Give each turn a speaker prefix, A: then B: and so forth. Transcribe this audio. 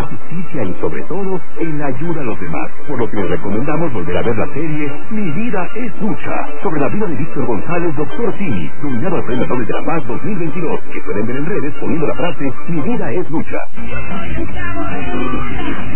A: justicia y, sobre todo, en la ayuda a los demás. Por lo que les recomendamos volver a ver la serie Mi Vida es Lucha, sobre la vida de Víctor González, Dr. Simi, nominado al Premio Nobel de la Paz 2022, que pueden ver en redes poniendo la frase Mi Vida es Lucha.